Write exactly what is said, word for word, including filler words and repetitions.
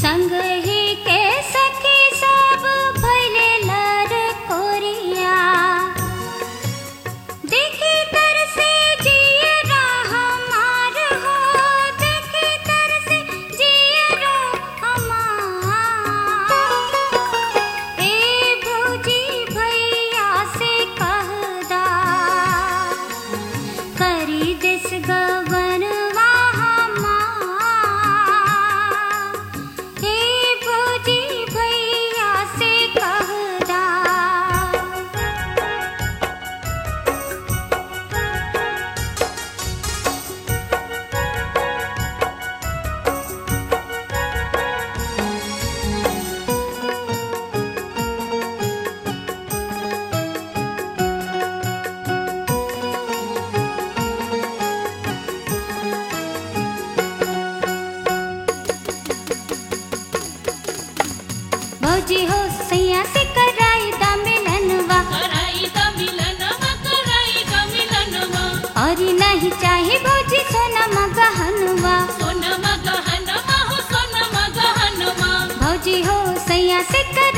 संग ही के सखी सब भइले लर कोरिया। देखी तर से जियरा हमार हो, देखी तर से जियरा हमार। ए भौजी भैया से कहदा करी देस गवनवा हमार। ए भौजी भैया से कहदा। भौजी हो सैया से कराई दा मिलनवा, कराई दा मिलनवा, कराई दा मिलनवा। और नहीं चाहे भौजी सोनमा गहनवा। सोनमा गहनवा हो, सोनमा गहनवा। भौजी हो सैया से